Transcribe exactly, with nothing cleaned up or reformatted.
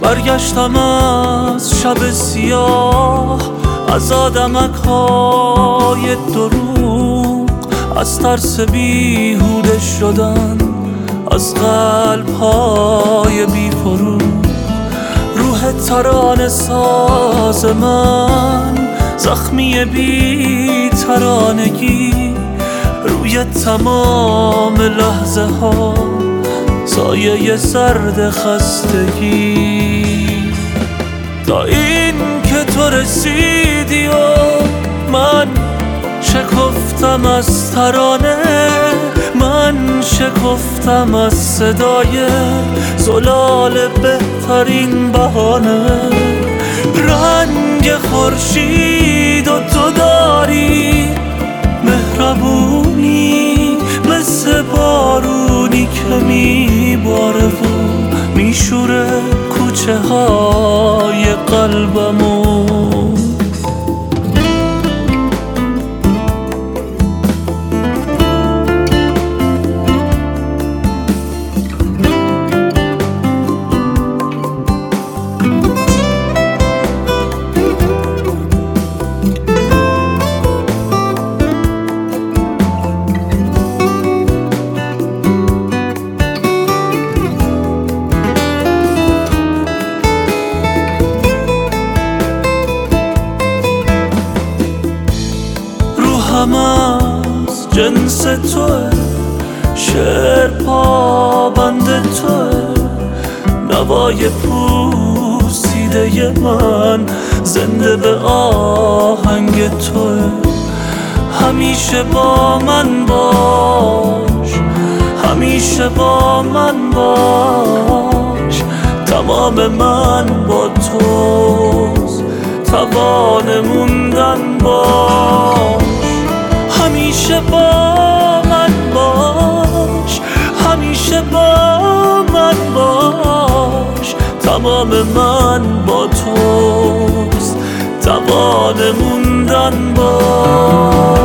برگشتم از شب سیاه، از آدمک های دروغ، از ترس بیهوده شدن، از قلب های بی فروغ. روح ترانه ساز من، زخمی بی ترانگی، روی تمام لحظه ها سایه سرد خستگی. تا این که تو رسیدی و من شکفتم از ترانه، من شکفتم از صدای زلال بهترین بهانه. رنگ خورشید و تو داری مهربونی، مثل بارونی که میباره و میشوره کوچه های قلبمو. هم از جنس توه، شعر پابند توه، نوای پوسیده من زنده به آهنگ توه. همیشه با من باش، همیشه با من باش، تمام من با توست، توان موندن باش. همیشه با من باش، همیشه با من باش، تمام من با توست، توان موندن باش.